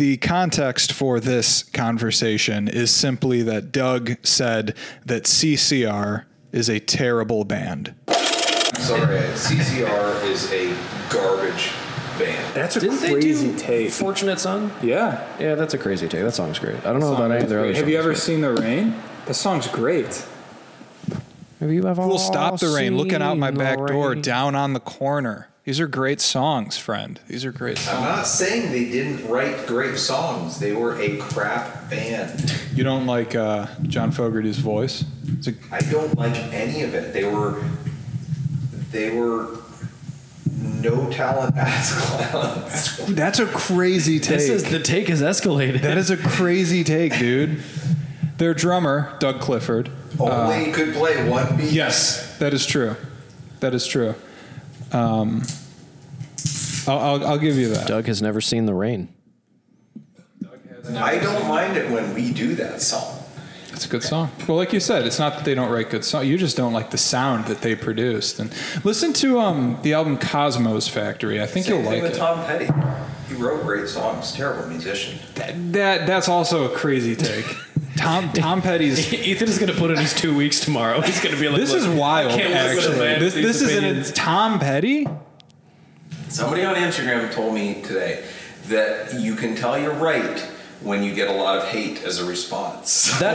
The context for this conversation is simply that Doug said that CCR is a terrible band. Sorry, CCR is a garbage band. That's a Didn't crazy they do take. Fortunate Son? Yeah. Yeah, that's a crazy take. That song's great. I don't know about any of their other songs. Have you ever seen The Rain? The song's great. Have you ever We'll Stop the Rain, looking out my seen back the door, rain? down on the corner. These are great songs, friend. These are great songs. I'm not saying they didn't write great songs. They were a crap band. You don't like John Fogerty's voice? I don't like any of it. They were no talent as clowns. That's a crazy take. The take has escalated. That is a crazy take, dude. Their drummer, Doug Clifford. Only could play one beat. Yes, that is true. That is true. I'll give you that. Doug has never seen the rain. I don't mind it when we do that song. It's a good song. Well, like you said, it's not that they don't write good songs. You just don't like the sound that they produced. And listen to the album Cosmos Factory. I think Same you'll thing like with it. Tom Petty. He wrote great songs. Terrible musician. That's also a crazy take. Tom Petty's. Ethan is going to put in his 2 weeks tomorrow. He's going to be like, This is wild. can't live with a Actually, man with this these isn't opinions. Tom Petty. Somebody on Instagram told me today that you can tell you're right when you get a lot of hate as a response. Okay.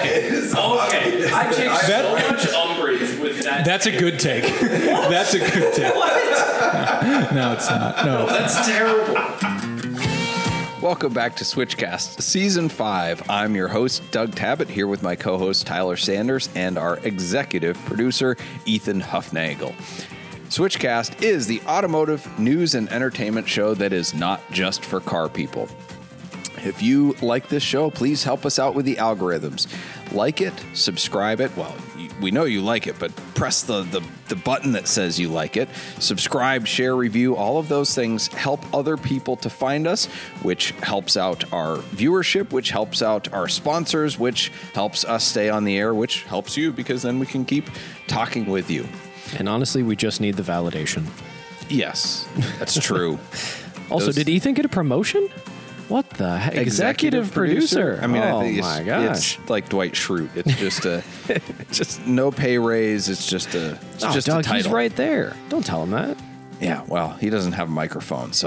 I take That- so much umbrage with that. That's a good take. That's a good take. No, it's not. No. That's terrible. Welcome back to Switchcast, Season 5. I'm your host, Doug Tabbitt, here with my co-host, Tyler Sanders, and our executive producer, Ethan Huffnagel. Switchcast is the automotive news and entertainment show that is not just for car people. If you like this show, please help us out with the algorithms. Like it, subscribe it. Well, we know you like it, but press the button that says you like it. Subscribe, share, review. All of those things help other people to find us, which helps out our viewership, which helps out our sponsors, which helps us stay on the air, which helps you because then we can keep talking with you. And honestly, we just need the validation. Yes, that's true. Also, Those- did Ethan get a promotion? What the heck? Executive producer. I mean, oh I think my gosh. it's like Dwight Schrute. It's just just no pay raise. It's just just Doug, a title. he's right there. Don't tell him that. Yeah, well, he doesn't have a microphone, so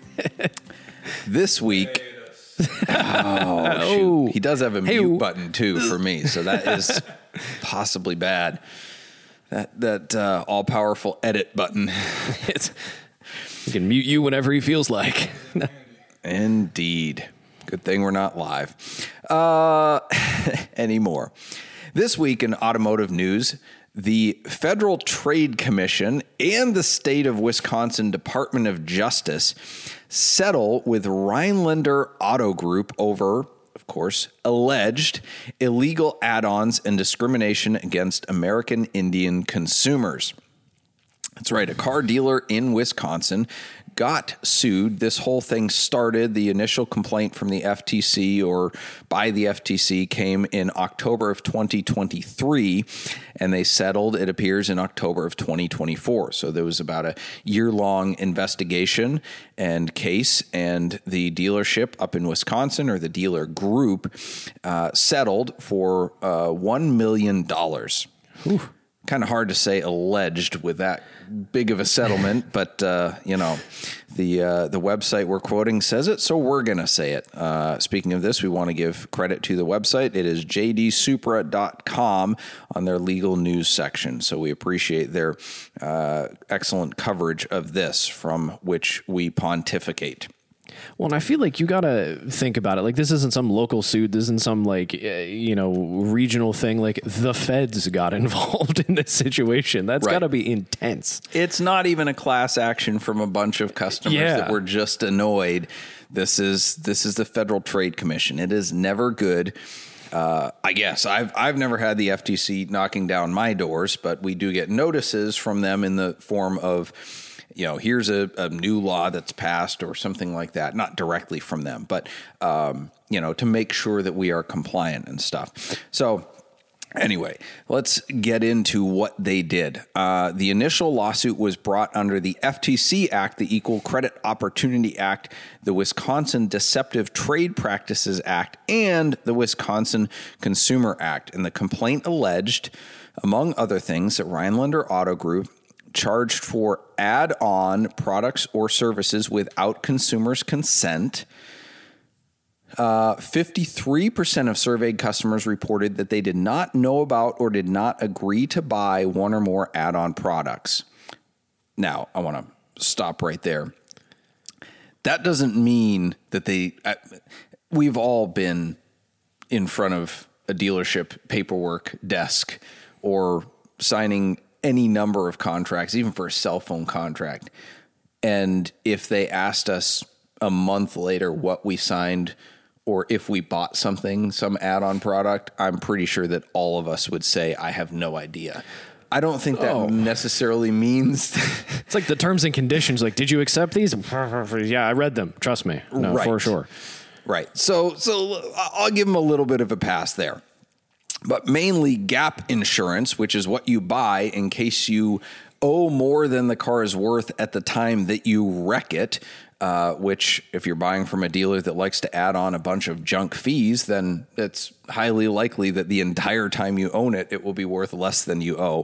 this week. Oh, shoot. He does have a mute button too for me, so that is possibly bad. That all powerful edit button. He can mute you whenever he feels like. Indeed. Good thing we're not live anymore. This week in automotive news, the Federal Trade Commission and the state of Wisconsin Department of Justice settle with Rhinelander Auto Group over, of course, alleged illegal add-ons and discrimination against American Indian consumers. That's right. A car dealer in Wisconsin got sued. This whole thing started. The initial complaint from the FTC or by the FTC came in October of 2023, and they settled, it appears, in October of 2024. So there was about a year-long investigation and case, and the dealership up in Wisconsin, or the dealer group, settled for $1 million. Kind of hard to say alleged with that big of a settlement, but the website we're quoting says it, so we're going to say it. Speaking of this, we want to give credit to the website. It is jdsupra.com on their legal news section. So we appreciate their excellent coverage of this, from which we pontificate. Well, and I feel like you got to think about it. Like, this isn't some local suit. This isn't some, like, regional thing. Like, the feds got involved in this situation. That's Right. got to be intense. It's not even a class action from a bunch of customers that were just annoyed. This is the Federal Trade Commission. It is never good. I guess I've never had the FTC knocking down my doors, but we do get notices from them in the form of, here's a new law that's passed or something like that. Not directly from them, but, to make sure that we are compliant and stuff. So Anyway, let's get into what they did. The initial lawsuit was brought under the FTC Act, the Equal Credit Opportunity Act, the Wisconsin Deceptive Trade Practices Act, and the Wisconsin Consumer Act. And the complaint alleged, among other things, that Rhinelander Auto Group charged for add-on products or services without consumers' consent. 53% of surveyed customers reported that they did not know about or did not agree to buy one or more add-on products. Now, I want to stop right there. That doesn't mean that we've all been in front of a dealership paperwork desk or signing any number of contracts, even for a cell phone contract. And if they asked us a month later what we signed, or if we bought something, some add-on product, I'm pretty sure that all of us would say, I have no idea. I don't think that necessarily means... It's like the terms and conditions. Like, did you accept these? Yeah, I read them. Trust me. No, right. For sure. Right. So I'll give them a little bit of a pass there. But mainly gap insurance, which is what you buy in case you owe more than the car is worth at the time that you wreck it, which if you're buying from a dealer that likes to add on a bunch of junk fees, then it's highly likely that the entire time you own it, it will be worth less than you owe.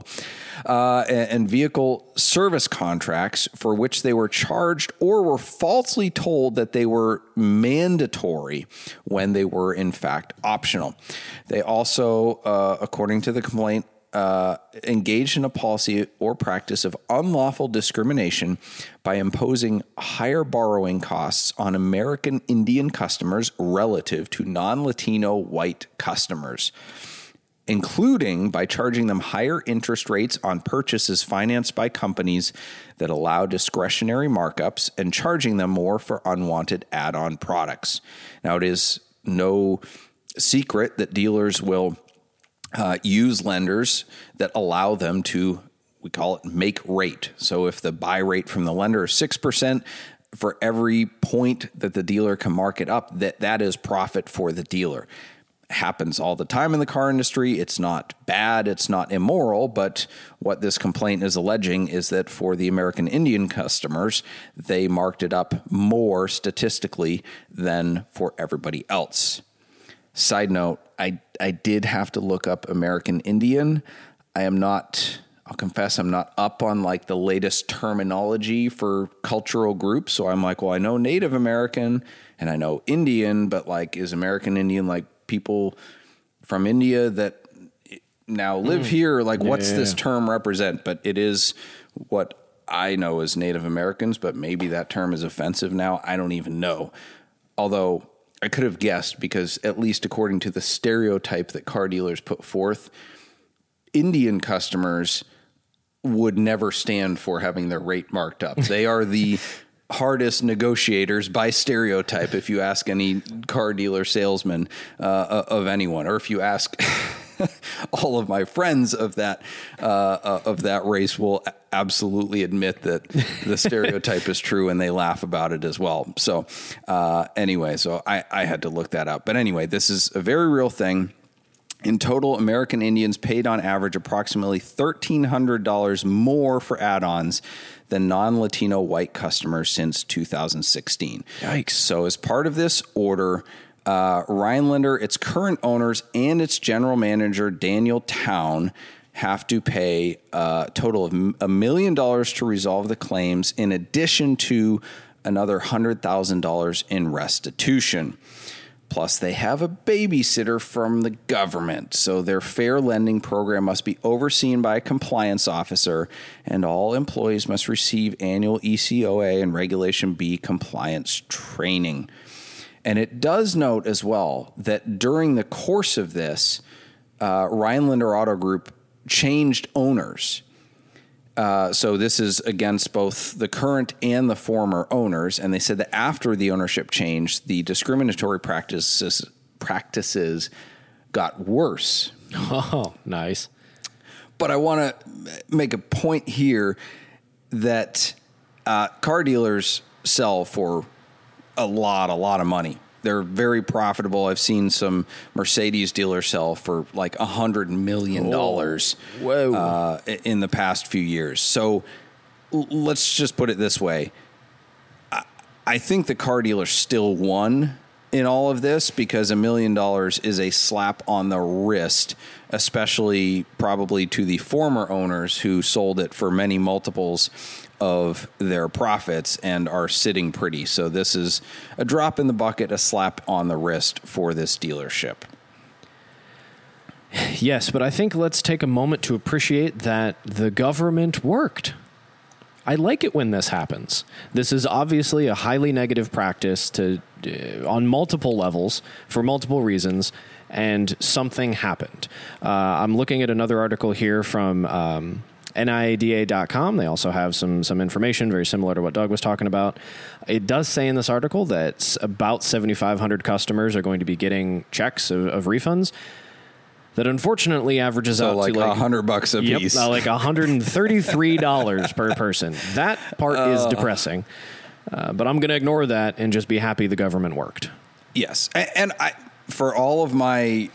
And vehicle service contracts for which they were charged or were falsely told that they were mandatory when they were in fact optional. They also, according to the complaint, engaged in a policy or practice of unlawful discrimination by imposing higher borrowing costs on American Indian customers relative to non-Latino white customers, including by charging them higher interest rates on purchases financed by companies that allow discretionary markups and charging them more for unwanted add-on products. Now, it is no secret that dealers will use lenders that allow them to, we call it make rate. So if the buy rate from the lender is 6%, for every point that the dealer can mark it up, that is profit for the dealer. Happens all the time in the car industry. It's not bad. It's not immoral. But what this complaint is alleging is that for the American Indian customers, they marked it up more statistically than for everybody else. Side note, I did have to look up American Indian. I'll confess I'm not up on like the latest terminology for cultural groups. So I'm like, well, I know Native American and I know Indian, but like, is American Indian like people from India that now live here? Like, what's this term represent? But it is what I know as Native Americans, but maybe that term is offensive now. I don't even know. Although I could have guessed, because at least according to the stereotype that car dealers put forth, Indian customers would never stand for having their rate marked up. They are the hardest negotiators by stereotype. If you ask any car dealer salesman of anyone, or if you ask all of my friends of that race, will absolutely admit that the stereotype is true, and they laugh about it as well. So anyway, so I had to look that up. But anyway, this is a very real thing. In total, American Indians paid on average approximately $1,300 more for add-ons than non-Latino white customers since 2016. Yikes. So as part of this order, Rhinelander, its current owners, and its general manager, Daniel Town, have to pay a total of $1 million to resolve the claims, in addition to another $100,000 in restitution. Plus, they have a babysitter from the government, so their fair lending program must be overseen by a compliance officer, and all employees must receive annual ECOA and Regulation B compliance training. And it does note as well that during the course of this, Rhinelander Auto Group changed owners. So this is against both the current and the former owners. And they said that after the ownership change, the discriminatory practices got worse. Oh, nice. But I want to make a point here that car dealers sell for a lot of money. They're very profitable. I've seen some Mercedes dealers sell for like $100 million in the past few years. So let's just put it this way. I think the car dealer still won in all of this because $1 million is a slap on the wrist, especially probably to the former owners who sold it for many multiples of their profits and are sitting pretty. So this is a drop in the bucket, a slap on the wrist for this dealership. Yes, but I think let's take a moment to appreciate that the government worked. I like it when this happens. This is obviously a highly negative practice on multiple levels for multiple reasons, and something happened. I'm looking at another article here from NIADA.com. They also have some information very similar to what Doug was talking about. It does say in this article that about 7,500 customers are going to be getting checks of refunds. That unfortunately averages out like to like $100 a piece. Like $133 per person. That part is depressing. But I'm going to ignore that and just be happy the government worked. Yes. And for all of my,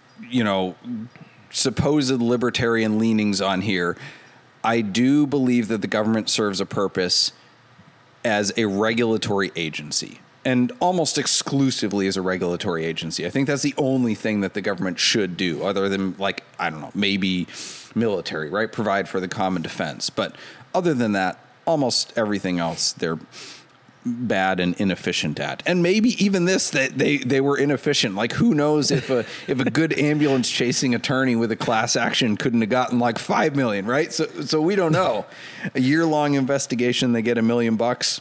supposed libertarian leanings on here, I do believe that the government serves a purpose as a regulatory agency. And almost exclusively as a regulatory agency. I think that's the only thing that the government should do, other than, like, I don't know, maybe military, right? Provide for the common defense. But other than that, almost everything else they're bad and inefficient at. And maybe even this, that they were inefficient. Like, who knows if a good ambulance chasing attorney with a class action couldn't have gotten like $5 million, right? So we don't know. A year-long investigation, they get $1 million.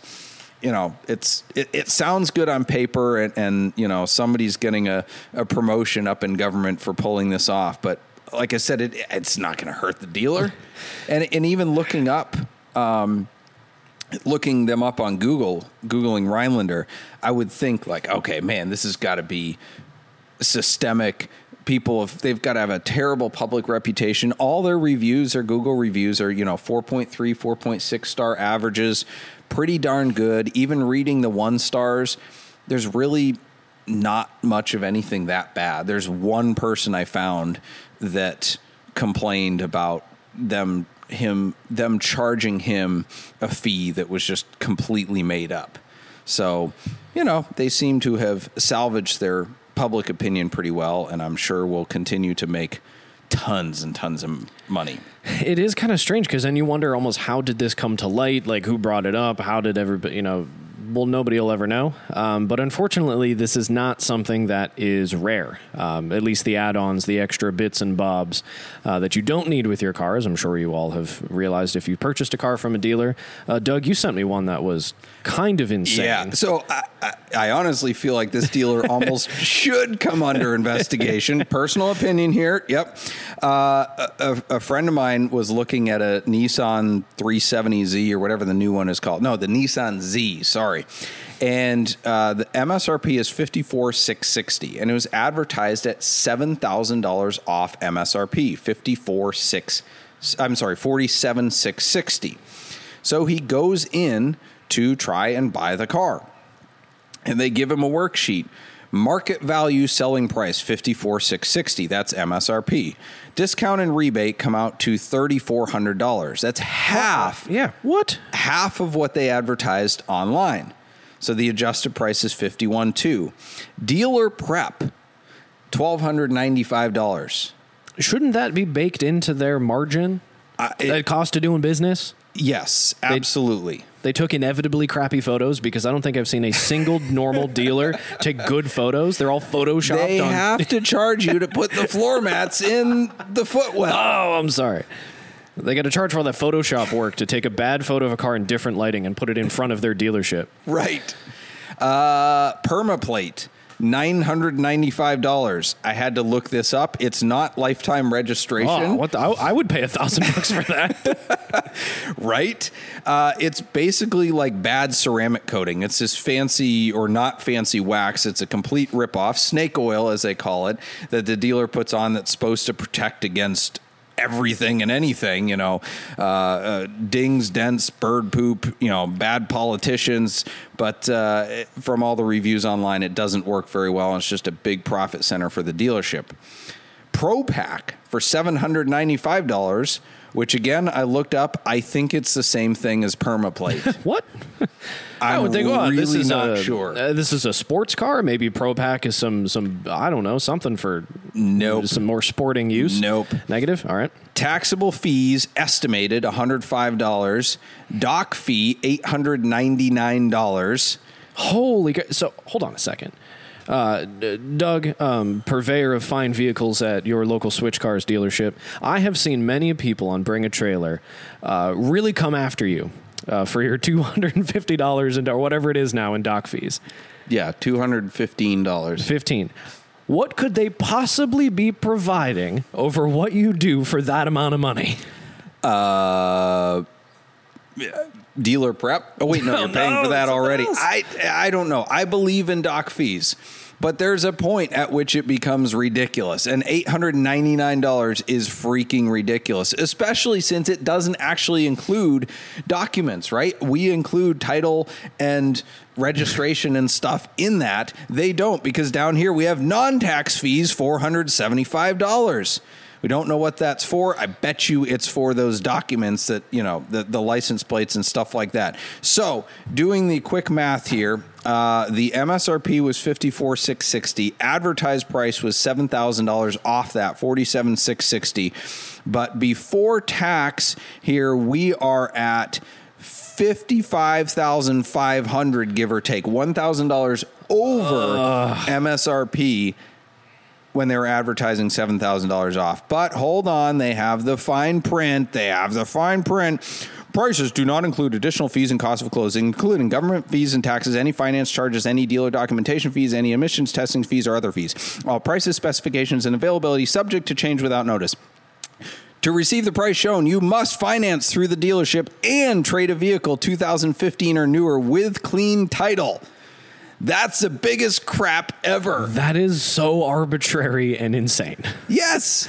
It sounds good on paper, and somebody's getting a promotion up in government for pulling this off. But like I said, it's not going to hurt the dealer. And even looking them up on Googling Rhinelander, I would think like, okay, man, this has got to be systemic. They've got to have a terrible public reputation. All their reviews, their Google reviews are, 4.3, 4.6 star averages. Pretty darn good. Even reading the 1 stars, there's really not much of anything that bad. There's one person I found that complained about them charging him a fee that was just completely made up. So, they seem to have salvaged their public opinion pretty well, and I'm sure will continue to make tons and tons of money. It is kind of strange because then you wonder almost how did this come to light? Like, who brought it up? How did everybody, nobody will ever know. But unfortunately, this is not something that is rare. At least the add-ons, the extra bits and bobs that you don't need with your cars. I'm sure you all have realized if you purchased a car from a dealer. Doug, you sent me one that was kind of insane. Yeah, so I honestly feel like this dealer almost should come under investigation. Personal opinion here. Yep. A friend of mine was looking at a Nissan 370Z or whatever the new one is called. No, the Nissan Z, sorry. And the MSRP is $54,660, and it was advertised at $7,000 off MSRP, $47,660. So he goes in to try and buy the car, and they give him a worksheet. Market value selling price $54,660. That's MSRP. Discount and rebate come out to $3,400. That's half. Yeah. What? Half of what they advertised online. So the adjusted price is $51,200. Dealer prep, $1,295. Shouldn't that be baked into their margin? The cost of doing business? Yes, absolutely. They took inevitably crappy photos because I don't think I've seen a single normal dealer take good photos. They're all photoshopped. They have to charge you to put the floor mats in the footwell. Oh, I'm sorry. They got to charge for all that Photoshop work to take a bad photo of a car in different lighting and put it in front of their dealership. Right. Permaplate. $995. I had to look this up. It's not lifetime registration. Oh, I would pay $1,000 for that. Right? It's basically like bad ceramic coating. It's this fancy or not fancy wax. It's a complete ripoff, snake oil as they call it, that the dealer puts on that's supposed to protect against everything and anything, dings, dents, bird poop, bad politicians. But from all the reviews online, it doesn't work very well. And it's just a big profit center for the dealership. ProPack for $795, which again, I looked up. I think it's the same thing as PermaPlate. What? I would think, this really is not sure. This is a sports car. Maybe ProPack is some I don't know, something for some more sporting use. Nope. Negative. All right. Taxable fees estimated $105. Dock fee $899. Holy. So hold on a second. Doug, purveyor of fine vehicles at your local Switch Cars dealership, I have seen many people on Bring a Trailer really come after you for your $250 and or whatever it is now in dock fees. Yeah, $215. 15. What could they possibly be providing over what you do for that amount of money? Dealer prep. Oh wait, no, you're paying for that already. I don't know. I believe in dock fees, but there's a point at which it becomes ridiculous, and $899 is freaking ridiculous, especially since it doesn't actually include documents, right? We include title and registration and stuff in that. They don't, because down here we have non-tax fees, $475. We don't know what that's for. I bet you it's for those documents that, the license plates and stuff like that. So doing the quick math here, the MSRP was $54,660. Advertised price was $7,000 off that, $47,660. But before tax here, we are at $55,500, give or take, $1,000 over MSRP. When they were advertising $7,000 off. But hold on, they have the fine print. Prices do not include additional fees and costs of closing, including government fees and taxes, any finance charges, any dealer documentation fees, any emissions testing fees, or other fees. All prices, specifications, and availability subject to change without notice. To receive the price shown, you must finance through the dealership and trade a vehicle 2015 or newer with clean title. That's the biggest crap ever. That is so arbitrary and insane. Yes.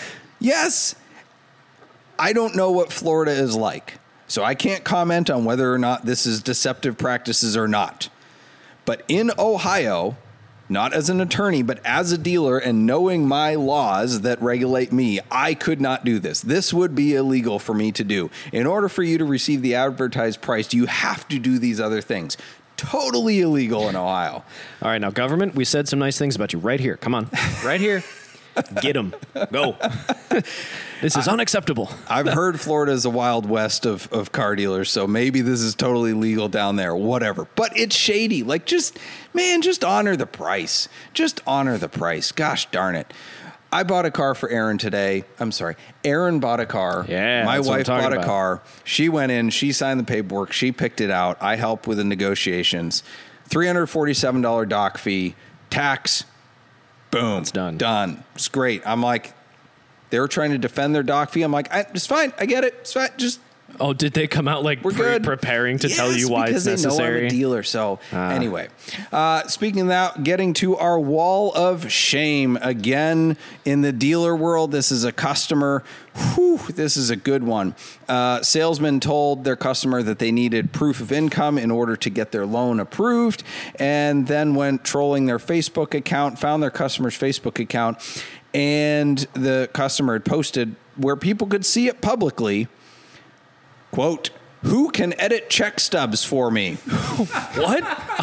I don't know what Florida is like, so I can't comment on whether or not this is deceptive practices or not. But in Ohio, not as an attorney, but as a dealer and knowing my laws that regulate me, I could not do this. This would be illegal for me to do. In order for you to receive the advertised price, you have to do these other things. Totally illegal in Ohio. All right, now, government, we said some nice things about you right here. Come on. Right here. Get them. Go. This is unacceptable. I've heard Florida is a wild west of car dealers, so maybe this is totally legal down there. Whatever. But it's shady. Just honor the price. Just honor the price. Gosh darn it. I bought a car for Aaron today. I'm sorry. Aaron bought a car. Yeah, my wife bought a about. car. She went in. She signed the paperwork. She picked it out. I helped with the negotiations. $347 dock fee. Tax. Boom. It's done. Done. It's great. I'm like, they were trying to defend their dock fee. I'm like, it's fine. I get it. It's fine. Just. Oh, did they come out like preparing to tell you why it's necessary? Because they know I'm a dealer. So anyway, speaking of that, getting to our wall of shame again in the dealer world. This is a customer. This is a good one. Salesman told their customer that they needed proof of income in order to get their loan approved, and then went trolling their Facebook account, found their customer's Facebook account, and the customer had posted where people could see it publicly. Quote, "Who can edit check stubs for me?" What?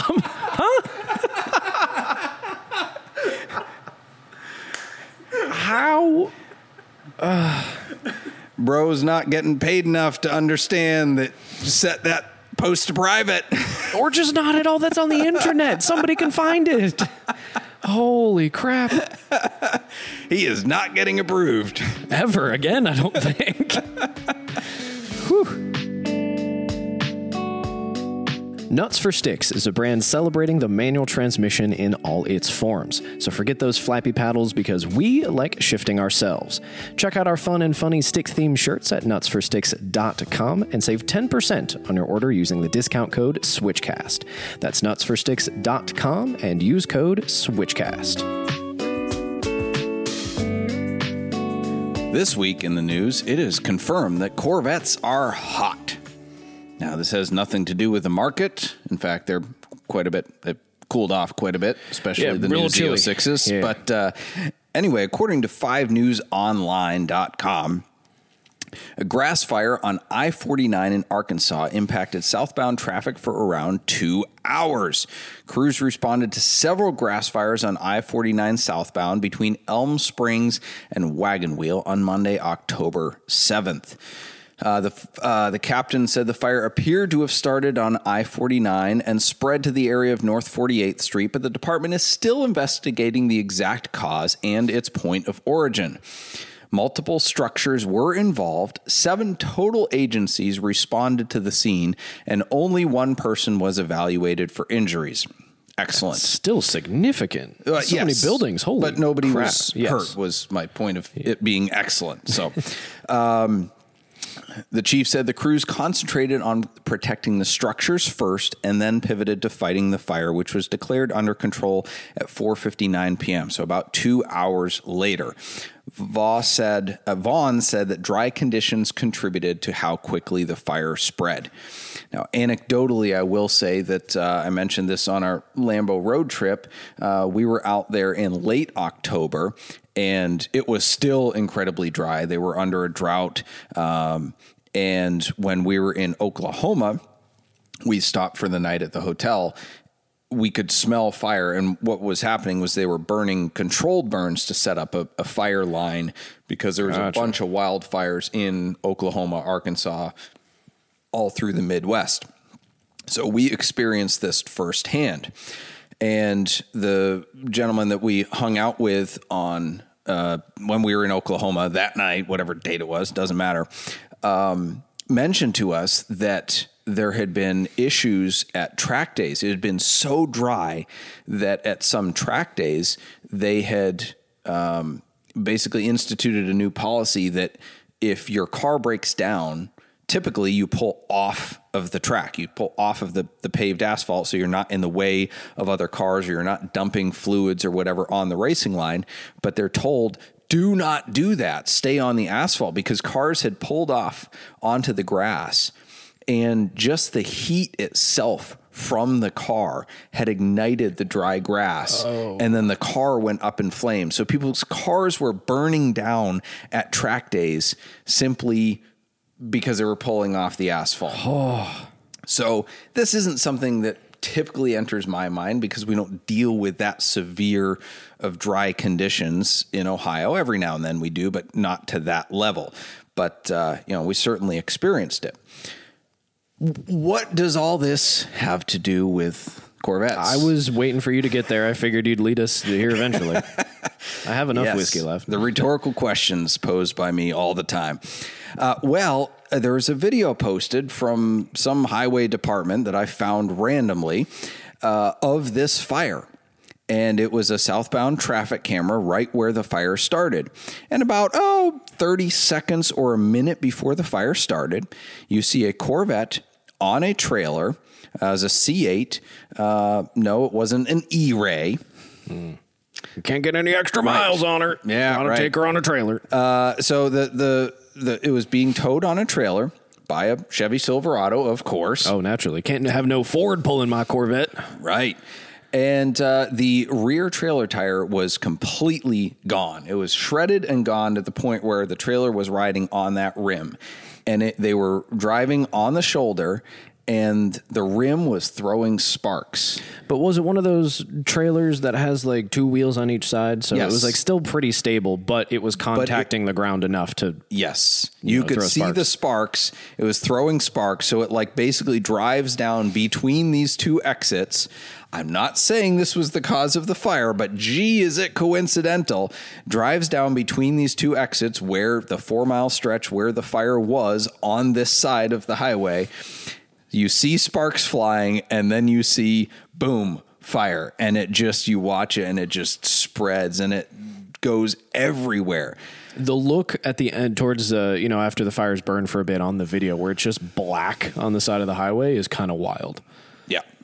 How? Bro's not getting paid enough to understand that. Set that post to private. Or just not at all. That's on the internet. Somebody can find it. Holy crap. He is not getting approved. Ever again, I don't think. Whew. Nuts for Sticks is a brand celebrating the manual transmission in all its forms. So forget those flappy paddles because we like shifting ourselves. Check out our fun and funny stick-themed shirts at nutsforsticks.com and save 10% on your order using the discount code SWITCHCAST. That's nutsforsticks.com and use code SWITCHCAST. This week in the news, it is confirmed that Corvettes are hot. Now, this has nothing to do with the market. In fact, they've cooled off quite a bit, especially the new Z06s. Yeah. But anyway, according to 5newsonline.com, a grass fire on I-49 in Arkansas impacted southbound traffic for around 2 hours. Crews responded to several grass fires on I-49 southbound between Elm Springs and Wagon Wheel on Monday, October 7th. The captain said the fire appeared to have started on I-49 and spread to the area of North 48th Street, but the department is still investigating the exact cause and its point of origin. Multiple structures were involved. 7 total agencies responded to the scene, and only one person was evaluated for injuries. Excellent. That's still significant. So many buildings. Holy But nobody crap. was hurt, was my point of it being excellent. So, the chief said the crews concentrated on protecting the structures first and then pivoted to fighting the fire, which was declared under control at 4:59 p.m., so about 2 hours later. Vaughn said that dry conditions contributed to how quickly the fire spread. Now, anecdotally, I will say that I mentioned this on our Lambeau road trip. We were out there in late October, and it was still incredibly dry. They were under a drought. And when we were in Oklahoma, we stopped for the night at the hotel. We could smell fire, and what was happening was they were burning controlled burns to set up a fire line because there was a bunch of wildfires in Oklahoma, Arkansas, all through the Midwest. So we experienced this firsthand. And the gentleman that we hung out with on when we were in Oklahoma that night, whatever date it was, doesn't matter, mentioned to us that there had been issues at track days. It had been so dry that at some track days, they had basically instituted a new policy that if your car breaks down, typically you pull off of the track. You pull off of the paved asphalt so you're not in the way of other cars or you're not dumping fluids or whatever on the racing line. But they're told, do not do that. Stay on the asphalt, because cars had pulled off onto the grass. And just the heat itself from the car had ignited the dry grass. And then the car went up in flames. So people's cars were burning down at track days simply because they were pulling off the asphalt. So this isn't something that typically enters my mind because we don't deal with that severe of dry conditions in Ohio. Every now and then we do, but not to that level. But, we certainly experienced it. What does all this have to do with Corvettes? I was waiting for you to get there. I figured you'd lead us here eventually. I have enough whiskey left. The rhetorical questions posed by me all the time. There was a video posted from some highway department that I found randomly of this fire. And it was a southbound traffic camera right where the fire started. And about, 30 seconds or a minute before the fire started, you see a Corvette on a trailer as a C8. No, it wasn't an E-Ray. You can't get any extra miles on her. Yeah, Gotta take her on a trailer. So it was being towed on a trailer by a Chevy Silverado, of course. Oh, naturally. Can't have no Ford pulling my Corvette. Right. And the rear trailer tire was completely gone. It was shredded and gone to the point where the trailer was riding on that rim. And they were driving on the shoulder, and the rim was throwing sparks. But was it one of those trailers that has like 2 wheels on each side? So Yes. it was like still pretty stable, but it was contacting the ground enough to... Yes. You could throw see sparks. the sparks. It was throwing sparks. So it like basically drives down between these 2 exits. I'm not saying this was the cause of the fire, but gee, is it coincidental? Drives down between these 2 exits where the 4-mile stretch where the fire was on this side of the highway. You see sparks flying, and then you see, boom, fire. And you watch it, and it just spreads, and it goes everywhere. The look at the end towards, after the fire's burned for a bit on the video, where it's just black on the side of the highway is kind of wild. Yeah.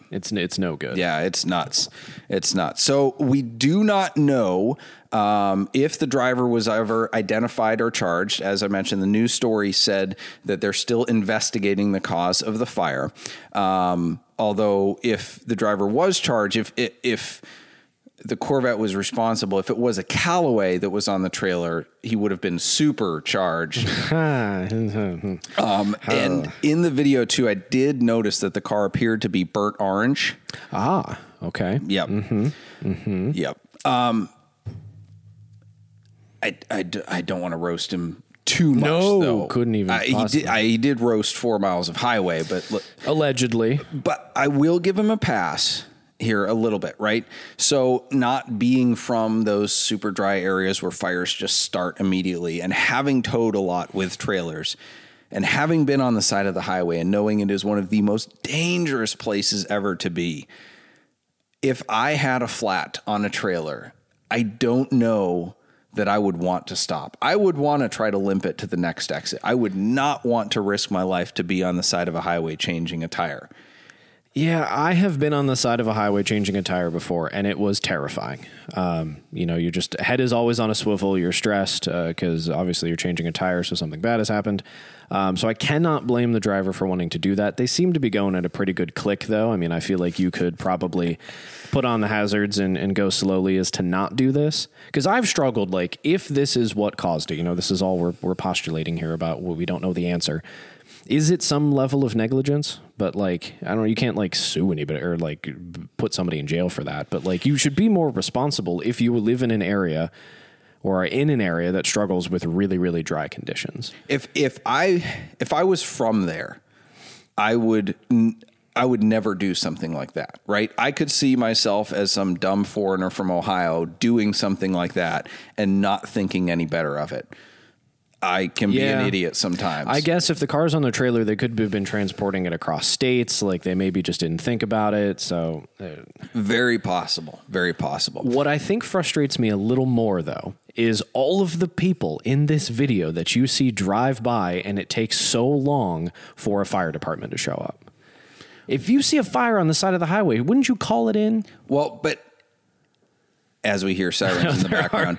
It's no good. Yeah, it's nuts. It's nuts. So we do not know if the driver was ever identified or charged. As I mentioned, the news story said that they're still investigating the cause of the fire. Although if the driver was charged, if the Corvette was responsible, if it was a Callaway that was on the trailer, he would have been super charged. And in the video too, I did notice that the car appeared to be burnt orange. Ah, okay. Yep. Yep. I don't want to roast him too much, though. Couldn't even. He did roast 4 miles of highway, but allegedly. But I will give him a pass here a little bit, right? So not being from those super dry areas where fires just start immediately, and having towed a lot with trailers, and having been on the side of the highway and knowing it is one of the most dangerous places ever to be. If I had a flat on a trailer, I don't know that I would want to stop. I would want to try to limp it to the next exit. I would not want to risk my life to be on the side of a highway changing a tire. Yeah, I have been on the side of a highway changing a tire before, and it was terrifying. You just, head is always on a swivel. You're stressed because obviously you're changing a tire, so something bad has happened. So I cannot blame the driver for wanting to do that. They seem to be going at a pretty good click, though. I mean, I feel like you could probably put on the hazards and go slowly as to not do this. Because I've struggled, like, if this is what caused it, this is all we're postulating here about what we don't know the answer. Is it some level of negligence? But like, I don't know, you can't like sue anybody or like put somebody in jail for that. But like, you should be more responsible if you live in an area or are in an area that struggles with really, really dry conditions. If I was from there, I would never do something like that, right? I could see myself as some dumb foreigner from Ohio doing something like that and not thinking any better of it. I can be an idiot sometimes. I guess if the car's on the trailer, they could have been transporting it across states. Like they maybe just didn't think about it. So very possible. Very possible. What I think frustrates me a little more, though, is all of the people in this video that you see drive by and it takes so long for a fire department to show up. If you see a fire on the side of the highway, wouldn't you call it in? Well, but as we hear sirens in the background,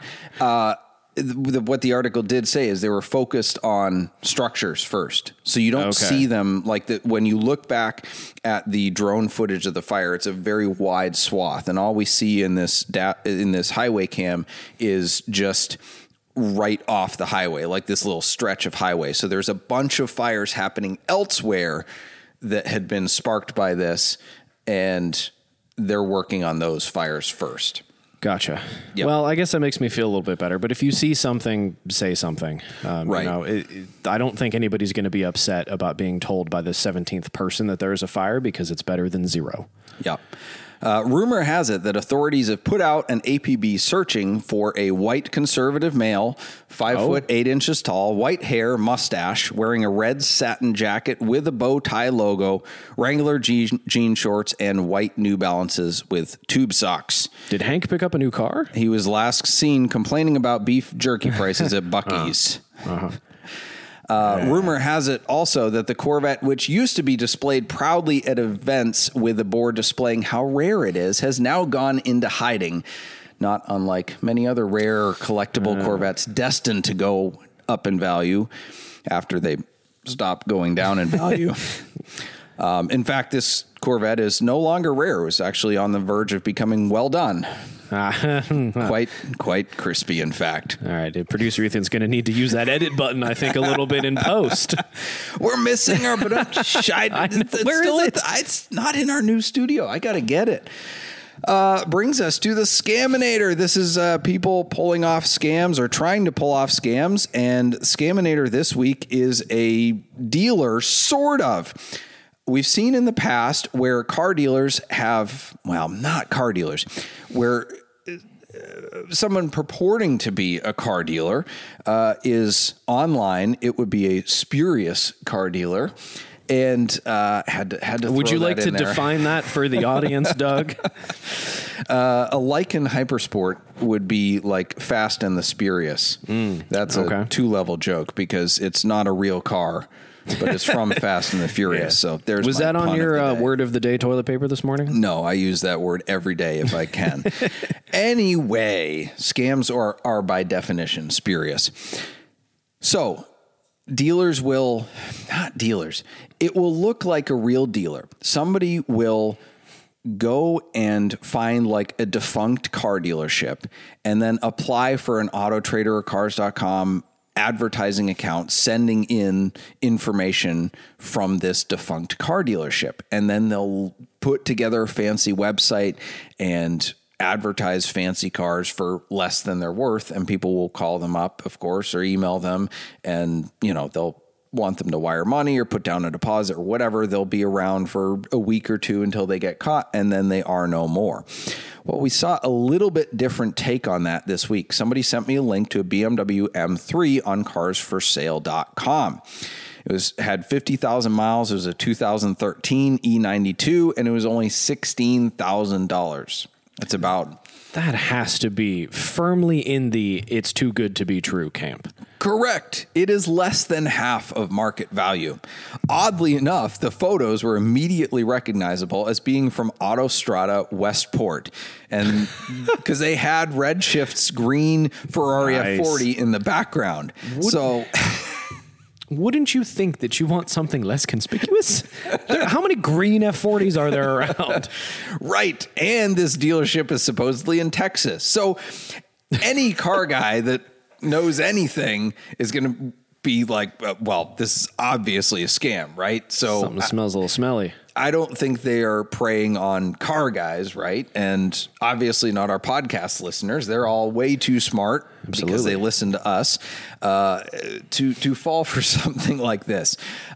what the article did say is they were focused on structures first. So you don't see them like that. When you look back at the drone footage of the fire, it's a very wide swath. And all we see in this highway cam is just right off the highway, like this little stretch of highway. So there's a bunch of fires happening elsewhere that had been sparked by this, and they're working on those fires first. Gotcha. Yep. Well, I guess that makes me feel a little bit better. But if you see something, say something. Right. I don't think anybody's going to be upset about being told by the 17th person that there is a fire because it's better than zero. Yep. Rumor has it that authorities have put out an APB searching for a white conservative male, 5 foot 8 inches tall, white hair, mustache, wearing a red satin jacket with a bow tie logo, Wrangler jean shorts, and white New Balances with tube socks. Did Hank pick up a new car? He was last seen complaining about beef jerky prices at Buc-ee's. Rumor has it also that the Corvette, which used to be displayed proudly at events with a board displaying how rare it is, has now gone into hiding, not unlike many other rare collectible Corvettes destined to go up in value after they stop going down in value. In fact, this Corvette is no longer rare. It was actually on the verge of becoming well done. Quite crispy, in fact. All right, producer Ethan's going to need to use that edit button, I think, a little bit in post. We're missing our Where is it? It's not in our new studio. I got to get it. Brings us to the Scaminator. This is people pulling off scams or trying to pull off scams. And Scaminator this week is a dealer, sort of. We've seen in the past where car dealers have, well, not car dealers, where someone purporting to be a car dealer is online. It would be a spurious car dealer. And had to. Would you like to define that for the audience, Doug? A Lykan Hypersport would be like Fast and the Spurious. That's a 2-level joke because it's not a real car. but it's from Fast and the Furious. So there's Was my that on pun your of the day. word of the day toilet paper this morning? No, I use that word every day if I can. Anyway, scams are by definition spurious. So dealers will, not dealers, it will look like a real dealer. Somebody will go and find like a defunct car dealership and then apply for an AutoTrader or Cars.com advertising account, sending in information from this defunct car dealership. And then they'll put together a fancy website and advertise fancy cars for less than they're worth. And people will call them up, of course, or email them. And, you know, they'll want them to wire money or put down a deposit or whatever. They'll be around for a week or two until they get caught, and then they are no more. Well, we saw a little bit different take on that this week. Somebody sent me a link to a BMW M3 on carsforsale.com. It had 50,000 miles. It was a 2013 E92, and it was only $16,000. It's about... That has to be firmly in the it's too good to be true camp. Correct. It is less than half of market value. Oddly enough, the photos were immediately recognizable as being from Autostrada Westport. And because they had Redshift's green Ferrari F40 in the background. Wouldn't you think that you want something less conspicuous? How many green F40s are there around? Right. And this dealership is supposedly in Texas. So any car guy that knows anything is going to be like, well, this is obviously a scam, right? So something that smells a little smelly. I don't think they are preying on car guys, right? And obviously not our podcast listeners. They're all way too smart because they listen to us to fall for something like this.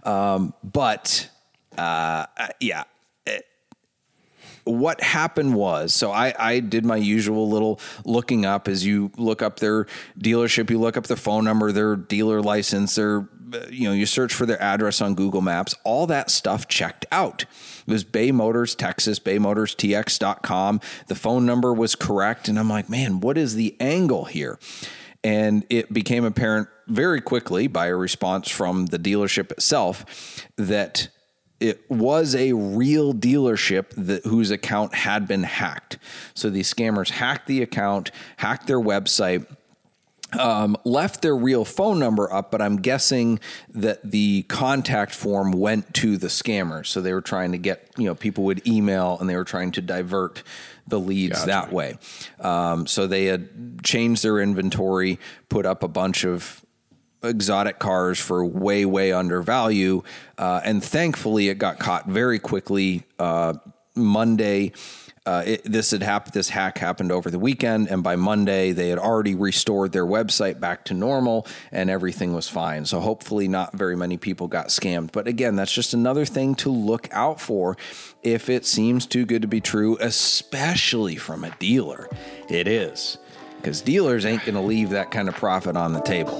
What happened was, so I did my usual little looking up. As you look up their dealership, you look up their phone number, their dealer license, you search for their address on Google Maps. All that stuff checked out. It was Bay Motors, Texas, BayMotorsTX.com. The phone number was correct. And I'm like, man, what is the angle here? And it became apparent very quickly by a response from the dealership itself that it was a real dealership whose account had been hacked. So these scammers hacked the account, hacked their website, left their real phone number up, but I'm guessing that the contact form went to the scammers. So they were trying to get, people would email and they were trying to divert the leads that way. So they had changed their inventory, put up a bunch of exotic cars for way, way under value. And thankfully it got caught very quickly. Monday, this hack happened over the weekend. And by Monday they had already restored their website back to normal and everything was fine. So hopefully not very many people got scammed. But again, that's just another thing to look out for if it seems too good to be true, especially from a dealer. It is, because dealers ain't going to leave that kind of profit on the table.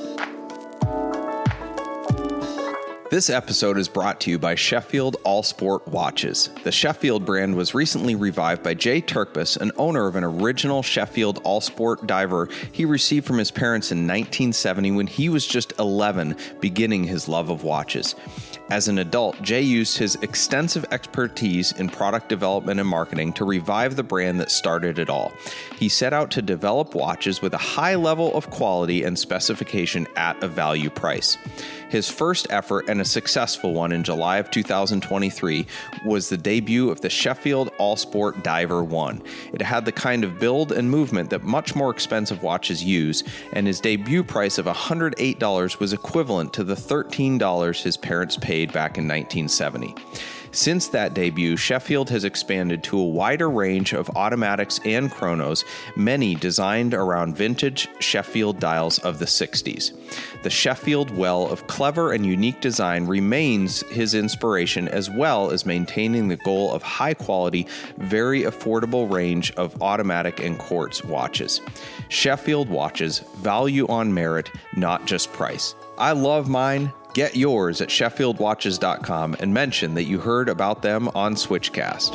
This episode is brought to you by Sheffield All Sport Watches. The Sheffield brand was recently revived by Jay Turkbus, an owner of an original Sheffield All Sport diver he received from his parents in 1970 when he was just 11, beginning his love of watches. As an adult, Jay used his extensive expertise in product development and marketing to revive the brand that started it all. He set out to develop watches with a high level of quality and specification at a value price. His first effort, and a successful one in July of 2023, was the debut of the Sheffield All Sport Diver 1. It had the kind of build and movement that much more expensive watches use, and his debut price of $108 was equivalent to the $13 his parents paid back in 1970. Since that debut, Sheffield has expanded to a wider range of automatics and chronos, many designed around vintage Sheffield dials of the 60s. The Sheffield well of clever and unique design remains his inspiration, as well as maintaining the goal of high quality, very affordable range of automatic and quartz watches. Sheffield watches, value on merit, not just price. I love mine. Get yours at SheffieldWatches.com and mention that you heard about them on Switchcast.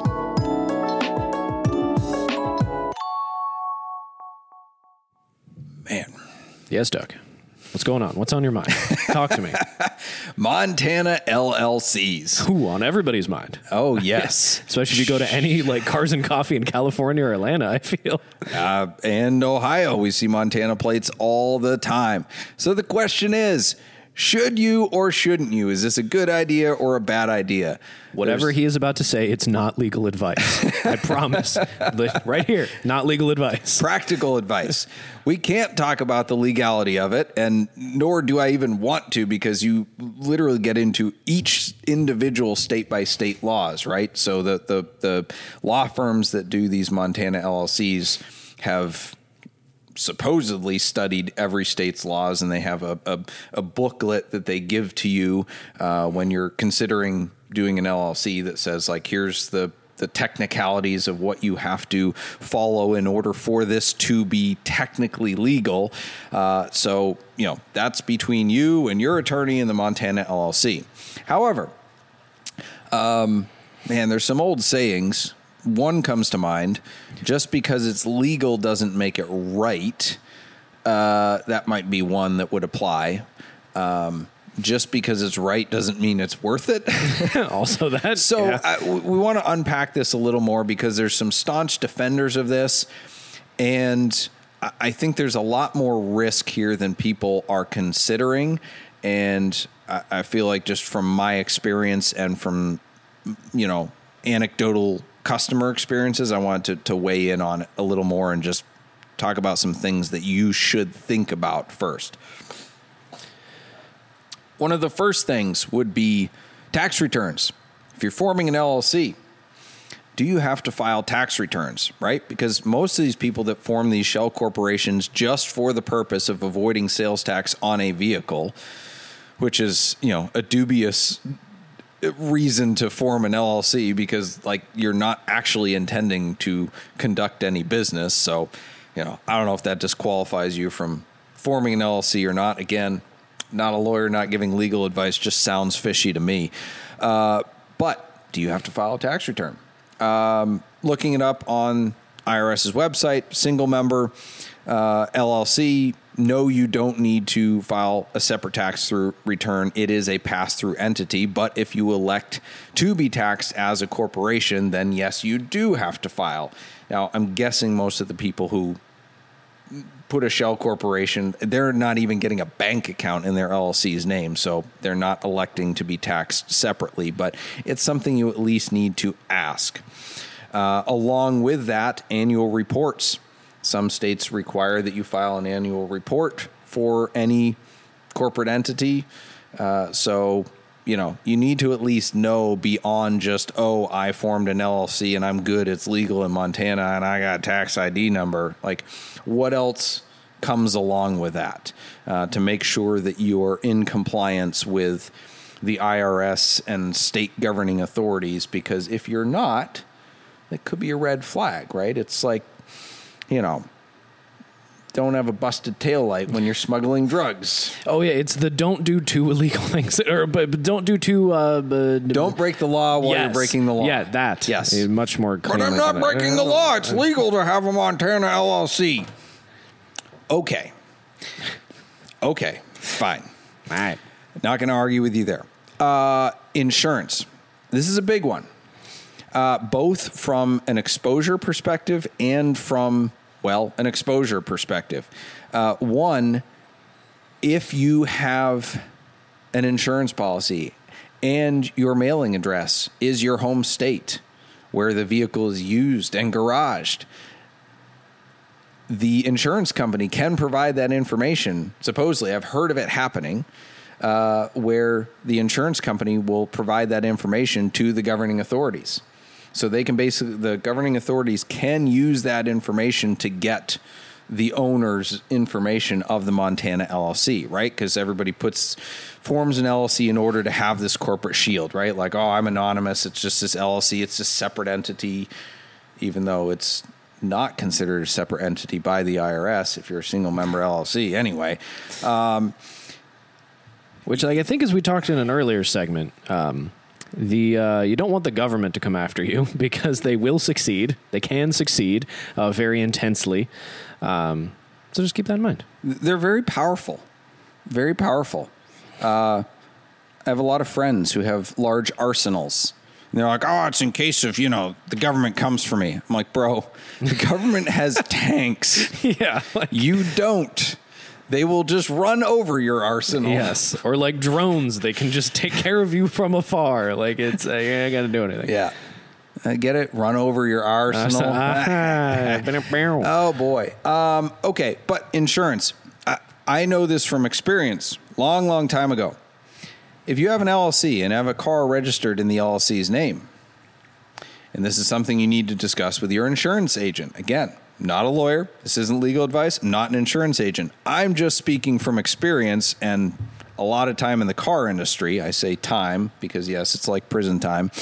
Man. Yes, Doug. What's going on? What's on your mind? Talk to me. Montana LLCs. Ooh, on everybody's mind. Oh, yes. Especially if you go to any like Cars and Coffee in California or Atlanta, I feel. And Ohio, we see Montana plates all the time. So the question is, should you or shouldn't you? Is this a good idea or a bad idea? Whatever he is about to say, it's not legal advice. I promise. Right here, not legal advice. Practical advice. We can't talk about the legality of it, and nor do I even want to, because you literally get into each individual state-by-state laws, right? So the law firms that do these Montana LLCs have supposedly studied every state's laws, and they have a booklet that they give to you when you're considering doing an LLC that says, like, here's the technicalities of what you have to follow in order for this to be technically legal. So, that's between you and your attorney and the Montana LLC. However, there's some old sayings. One comes to mind: just because it's legal doesn't make it right. That might be one that would apply. Just because it's right doesn't mean it's worth it. Also that. So yeah. We want to unpack this a little more, because there's some staunch defenders of this, and I think there's a lot more risk here than people are considering. And I feel like, just from my experience and from, anecdotal customer experiences, I wanted to weigh in on it a little more and just talk about some things that you should think about first. One of the first things would be tax returns. If you're forming an LLC, do you have to file tax returns, right? Because most of these people that form these shell corporations just for the purpose of avoiding sales tax on a vehicle, which is, a dubious reason to form an LLC, because, like, you're not actually intending to conduct any business. So, I don't know if that disqualifies you from forming an LLC or not. Again, not a lawyer, not giving legal advice, just sounds fishy to me. But do you have to file a tax return? Looking it up on IRS's website, single member LLC, no, you don't need to file a separate tax return. It is a pass-through entity. But if you elect to be taxed as a corporation, then yes, you do have to file. Now, I'm guessing most of the people who put a shell corporation, they're not even getting a bank account in their LLC's name, so they're not electing to be taxed separately, but it's something you at least need to ask. Along with that, annual reports. Some states require that you file an annual report for any corporate entity, so you need to at least know beyond just, I formed an LLC and I'm good, it's legal in Montana, and I got a tax ID number. Like, what else comes along with that to make sure that you are in compliance with the IRS and state governing authorities? Because if you're not, that could be a red flag, right? It's like, don't have a busted taillight when you're smuggling drugs. Oh yeah, it's the don't do two illegal things, but don't do two. Don't break the law while you're breaking the law. Yeah, that. Yes, much more. But I'm not breaking the law. It's legal to have a Montana LLC. Okay, fine. All right. Not going to argue with you there. Insurance. This is a big one, both from an exposure perspective and from an exposure perspective. One, if you have an insurance policy and your mailing address is your home state where the vehicle is used and garaged, the insurance company can provide that information. Supposedly, I've heard of it happening, where the insurance company will provide that information to the governing authorities. So they can the governing authorities can use that information to get the owner's information of the Montana LLC, right? Because everybody forms an LLC in order to have this corporate shield, right? Like, I'm anonymous. It's just this LLC. It's a separate entity, even though it's not considered a separate entity by the IRS if you're a single member LLC anyway. Which, I think, as we talked in an earlier segment, you don't want the government to come after you, because they will succeed. They can succeed very intensely. So just keep that in mind. They're very powerful. Very powerful. I have a lot of friends who have large arsenals. And they're like, oh, it's in case of, the government comes for me. I'm like, bro, the government has tanks. Yeah. You don't. They will just run over your arsenal. Yes. Or like drones, they can just take care of you from afar. Like it's, you ain't got to do anything. Yeah. Get it? Run over your arsenal. Oh, boy. Okay. But insurance. I know this from experience. Long time ago. If you have an LLC and have a car registered in the LLC's name, and this is something you need to discuss with your insurance agent. Again, not a lawyer. This isn't legal advice. I'm not an insurance agent. I'm just speaking from experience and a lot of time in the car industry. I say time because, yes, it's like prison time.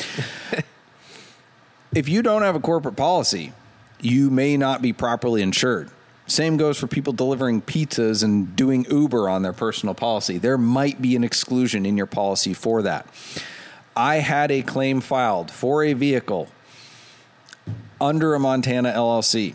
If you don't have a corporate policy, you may not be properly insured. Same goes for people delivering pizzas and doing Uber on their personal policy. There might be an exclusion in your policy for that. I had a claim filed for a vehicle under a Montana LLC.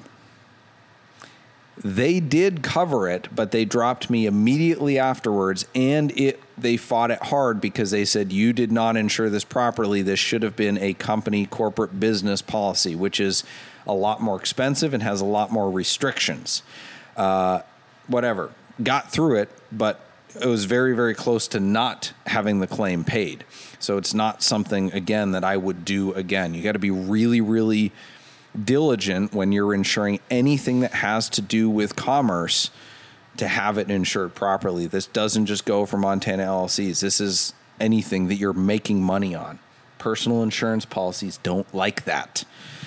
They did cover it, but they dropped me immediately afterwards, and they fought it hard because they said, you did not insure this properly. This should have been a company corporate business policy, which is a lot more expensive and has a lot more restrictions. Whatever. Got through it, but it was very, very close to not having the claim paid. So it's not something, again, that I would do again. You got to be really, really diligent when you're insuring anything that has to do with commerce to have it insured properly. This doesn't just go for Montana LLCs. This is anything that you're making money on. Personal insurance policies don't like that.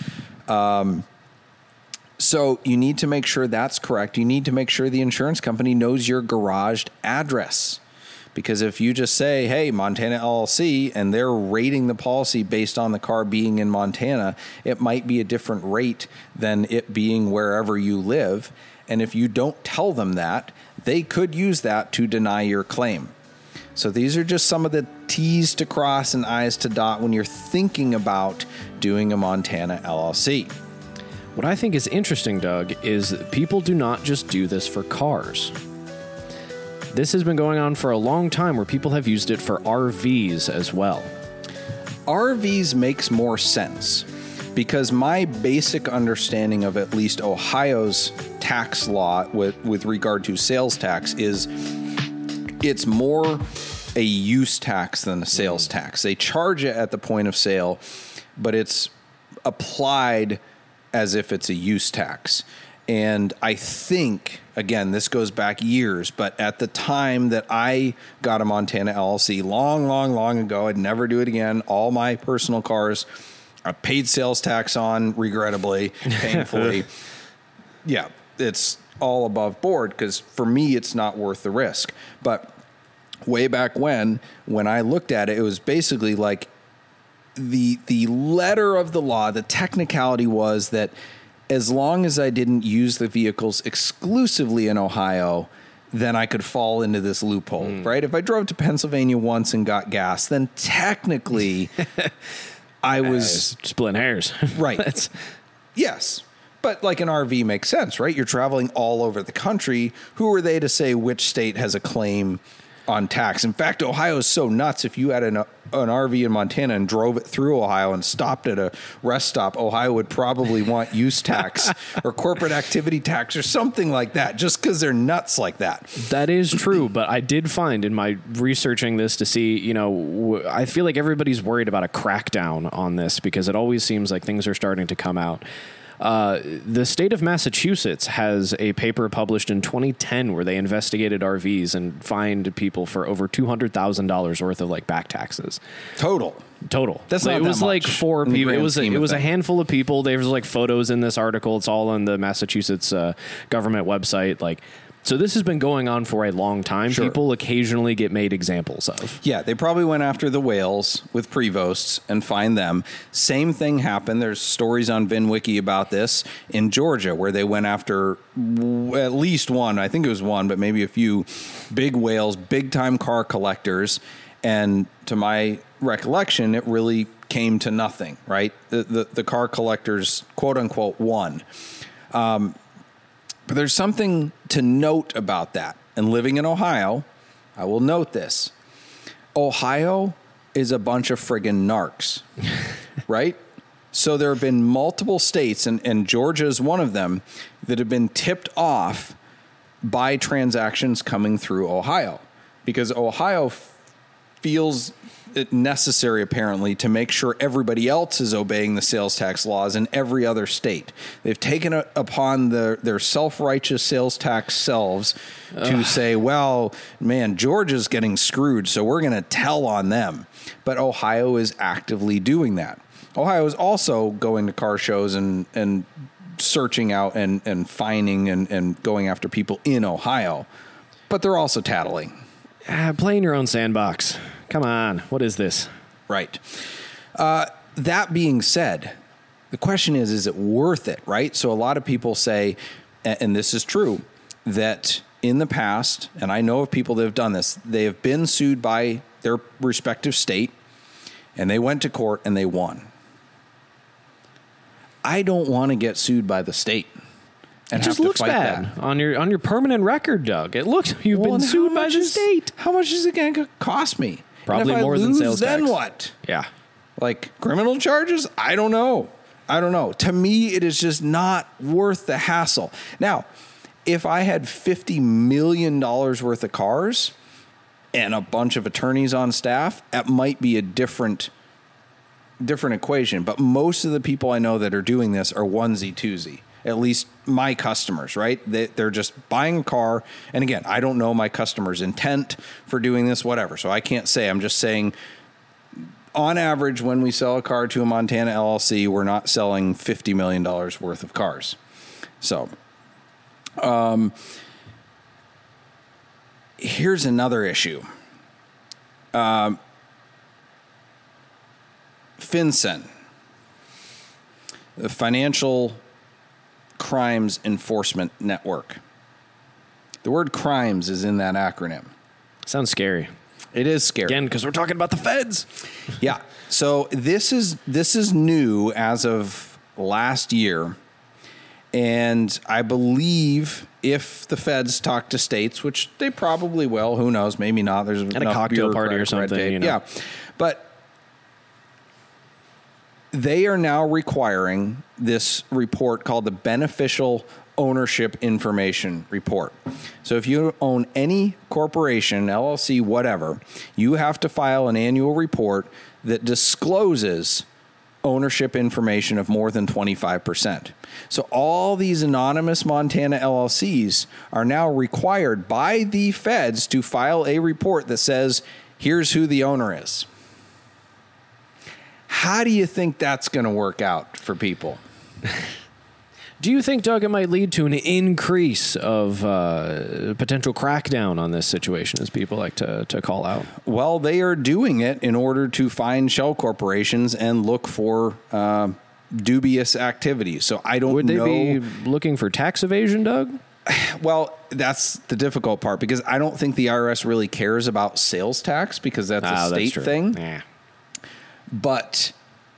So you need to make sure that's correct. You need to make sure the insurance company knows your garaged address. Because if you just say, hey, Montana LLC, and they're rating the policy based on the car being in Montana, it might be a different rate than it being wherever you live. And if you don't tell them that, they could use that to deny your claim. So these are just some of the T's to cross and I's to dot when you're thinking about doing a Montana LLC. What I think is interesting, Doug, is that people do not just do this for cars. This has been going on for a long time where people have used it for RVs as well. RVs makes more sense because my basic understanding of at least Ohio's tax law with regard to sales tax is it's more a use tax than a sales tax. They charge it at the point of sale, but it's applied as if it's a use tax. And I think, again, this goes back years, but at the time that I got a Montana LLC long ago, I'd never do it again. All my personal cars, I paid sales tax on, regrettably, painfully. Yeah, it's all above board because for me, it's not worth the risk. But way back when I looked at it, it was basically like the letter of the law, the technicality was that as long as I didn't use the vehicles exclusively in Ohio, then I could fall into this loophole, right? If I drove to Pennsylvania once and got gas, then technically I was splitting hairs. Right. Yes. But like an RV makes sense, right? You're traveling all over the country. Who are they to say which state has a claim on tax? In fact, Ohio is so nuts. If you had an RV in Montana and drove it through Ohio and stopped at a rest stop, Ohio would probably want use tax or corporate activity tax or something like that, just because they're nuts like that. That is true, but I did find in my researching this to see, I feel like everybody's worried about a crackdown on this because it always seems like things are starting to come out. The state of Massachusetts has a paper published in 2010 where they investigated RVs and fined people for over $200,000 worth of like back taxes. Total. That's not. It was like 4 people. It was a handful of people. There was like photos in this article. It's all on the Massachusetts government website. Like. So this has been going on for a long time. Sure. People occasionally get made examples of. Yeah, they probably went after the whales with Prevosts and fined them. Same thing happened. There's stories on VinWiki about this in Georgia where they went after at least one, I think it was one, but maybe a few big whales, big-time car collectors. And to my recollection, it really came to nothing, right? The car collectors, quote-unquote, won. But there's something to note about that. And living in Ohio, I will note this. Ohio is a bunch of friggin' narcs, right? So there have been multiple states, and Georgia is one of them, that have been tipped off by transactions coming through Ohio, because Ohio feels it necessary, apparently, to make sure everybody else is obeying the sales tax laws in every other state. They've taken it upon their self-righteous sales tax selves to say, well, man, Georgia's getting screwed, so we're going to tell on them. But Ohio is actively doing that. Ohio is also going to car shows and searching out and fining and going after people in Ohio. But they're also tattling. Play in your own sandbox. Come on. What is this? Right. That being said, the question is it worth it, right? So a lot of people say, and this is true, that in the past, and I know of people that have done this, they have been sued by their respective state, and they went to court and they won. I don't want to get sued by the state. And It just have to looks fight bad that. on your permanent record, Doug. It looks you've Well, been and sued how by much the is- state. How much is it going to cost me? Probably and if more I than lose, sales then tax. what? Yeah. Like criminal charges? I don't know. To me, it is just not worth the hassle. Now, if I had $50 million worth of cars and a bunch of attorneys on staff, that might be a different equation. But most of the people I know that are doing this are onesie twosie. At least my customers, right? They're just buying a car. And again, I don't know my customer's intent for doing this, whatever. So I can't say. I'm just saying, on average, when we sell a car to a Montana LLC, we're not selling $50 million worth of cars. So here's another issue. FinCEN, the Financial Crimes Enforcement Network. The word crimes is in that acronym. Sounds scary. It is scary. Again, because we're talking about the feds. Yeah. So this is new as of last year. And I believe if the feds talk to states, which they probably will, who knows, maybe not. There's At a cocktail party or something, you know. Yeah. But they are now requiring this report called the Beneficial Ownership Information Report. So if you own any corporation, LLC, whatever, you have to file an annual report that discloses ownership information of more than 25%. So all these anonymous Montana LLCs are now required by the feds to file a report that says, here's who the owner is. How do you think that's going to work out for people? Do you think, Doug, it might lead to an increase of potential crackdown on this situation, as people like to call out? Well, they are doing it in order to find shell corporations and look for dubious activities. So I don't know. Would they be looking for tax evasion, Doug? Well, that's the difficult part, because I don't think the IRS really cares about sales tax, because that's a state thing. Yeah. But,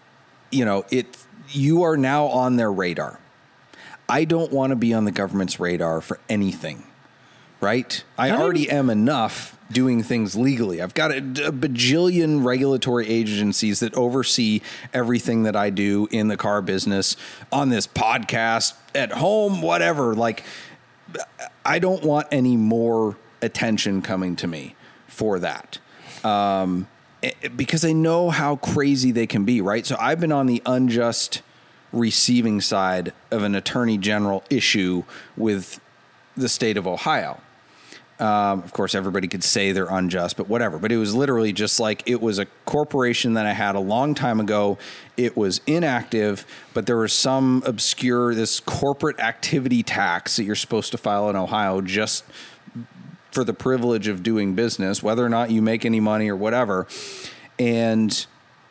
you are now on their radar. I don't want to be on the government's radar for anything, right? I already am enough doing things legally. I've got a bajillion regulatory agencies that oversee everything that I do in the car business, on this podcast, at home, whatever. Like, I don't want any more attention coming to me for that. Because I know how crazy they can be, right? So I've been on the unjust receiving side of an attorney general issue with the state of Ohio. Of course, everybody could say they're unjust, but whatever. But it was literally just like, it was a corporation that I had a long time ago. It was inactive, but there was some this corporate activity tax that you're supposed to file in Ohio just for the privilege of doing business, whether or not you make any money or whatever. And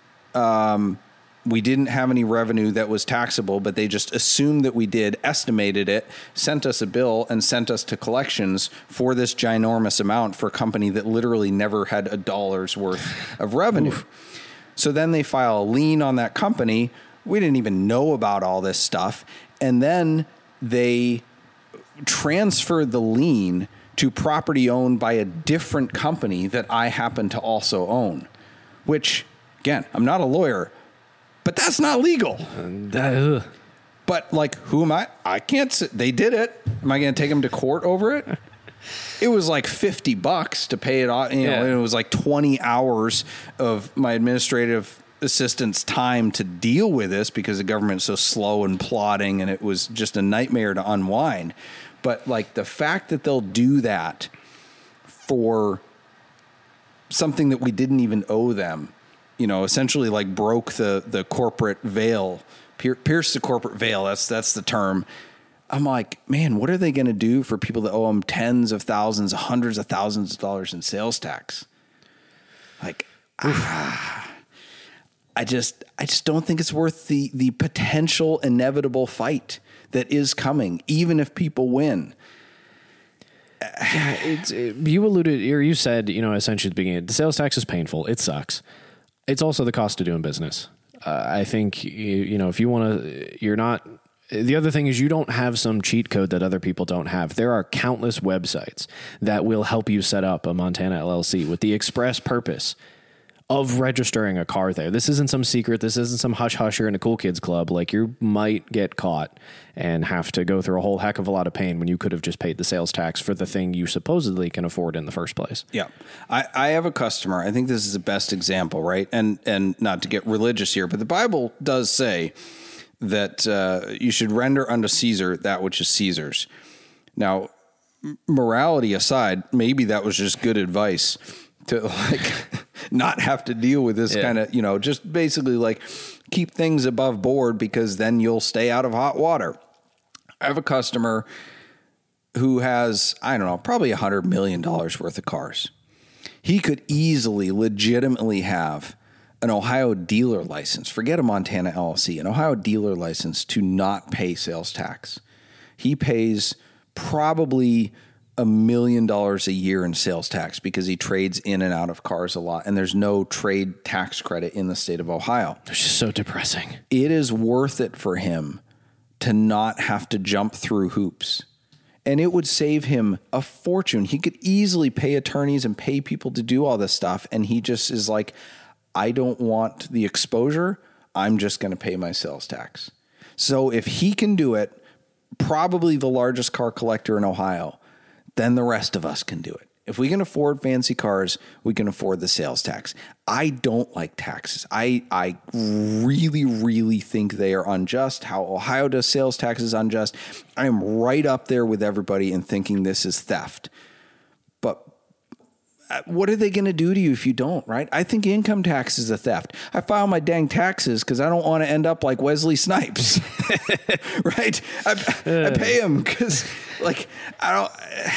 we didn't have any revenue that was taxable, but they just assumed that we did, estimated it, sent us a bill, and sent us to collections for this ginormous amount for a company that literally never had a dollar's worth of revenue. So then they file a lien on that company. We didn't even know about all this stuff. And then they transferred the lien to property owned by a different company that I happen to also own, which, again, I'm not a lawyer, but that's not legal. But like, who am I? I can't sit. They did it. Am I going to take them to court over it? It was like $50 to pay it off. And it was like 20 hours of my administrative assistant's time to deal with this because the government's so slow and plodding, and it was just a nightmare to unwind. But like the fact that they'll do that for something that we didn't even owe them, essentially like broke the corporate veil, pierced the corporate veil. That's the term. I'm like, man, what are they going to do for people that owe them tens of thousands, hundreds of thousands of dollars in sales tax? Like, I just don't think it's worth the potential inevitable fight that is coming, even if people win. You alluded, or you said, essentially at the beginning, the sales tax is painful. It sucks. It's also the cost of doing business. I think, if you want to, you're not. The other thing is you don't have some cheat code that other people don't have. There are countless websites that will help you set up a Montana LLC with the express purpose of registering a car there. This isn't some secret. This isn't some hush-hush in a cool kids club. Like, you might get caught and have to go through a whole heck of a lot of pain when you could have just paid the sales tax for the thing you supposedly can afford in the first place. Yeah. I have a customer. I think this is the best example, right? And not to get religious here, but the Bible does say that you should render unto Caesar that which is Caesar's. Now, morality aside, maybe that was just good advice to like not have to deal with this kind of, just basically like keep things above board because then you'll stay out of hot water. I have a customer who has, I don't know, probably $100 million worth of cars. He could easily, legitimately have an Ohio dealer license, forget a Montana LLC, an Ohio dealer license to not pay sales tax. He pays probably $1 million a year in sales tax because he trades in and out of cars a lot, and there's no trade tax credit in the state of Ohio. It's just so depressing. It is worth it for him to not have to jump through hoops. And it would save him a fortune. He could easily pay attorneys and pay people to do all this stuff, and he just is like, I don't want the exposure. I'm just going to pay my sales tax. So if he can do it, probably the largest car collector in Ohio, then the rest of us can do it. If we can afford fancy cars, we can afford the sales tax. I don't like taxes. I really, really think they are unjust. How Ohio does sales tax is unjust. I am right up there with everybody in thinking this is theft. But what are they going to do to you if you don't, right? I think income tax is a theft. I file my dang taxes because I don't want to end up like Wesley Snipes, right? I pay him because, like, I don't.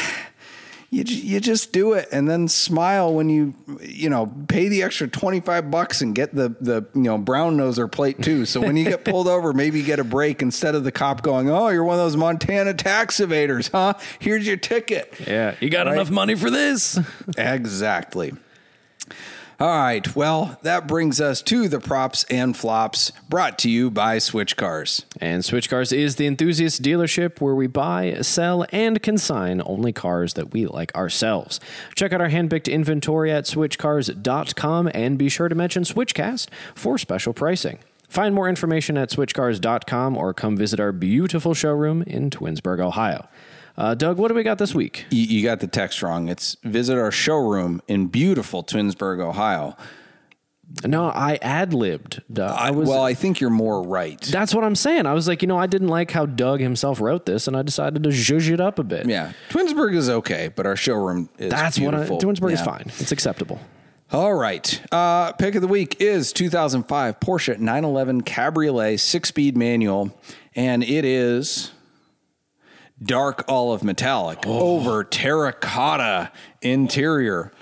You just do it and then smile when you pay the extra $25 and get the brown noser plate too. So when you get pulled over, maybe you get a break instead of the cop going, "Oh, you're one of those Montana tax evaders, huh? Here's your ticket." Yeah, you got enough money for this. Exactly. All right. Well, that brings us to the props and flops brought to you by Switch Cars. And Switch Cars is the enthusiast dealership where we buy, sell, and consign only cars that we like ourselves. Check out our hand-picked inventory at switchcars.com and be sure to mention Switchcast for special pricing. Find more information at switchcars.com or come visit our beautiful showroom in Twinsburg, Ohio. Doug, what do we got this week? You got the text wrong. It's visit our showroom in beautiful Twinsburg, Ohio. No, I ad-libbed. I think you're more right. That's what I'm saying. I was like, I didn't like how Doug himself wrote this, and I decided to zhuzh it up a bit. Yeah. Twinsburg is okay, but our showroom is beautiful. Twinsburg is fine. It's acceptable. All right. Pick of the week is 2005 Porsche 911 Cabriolet 6-speed manual, and it is dark olive metallic over terracotta interior.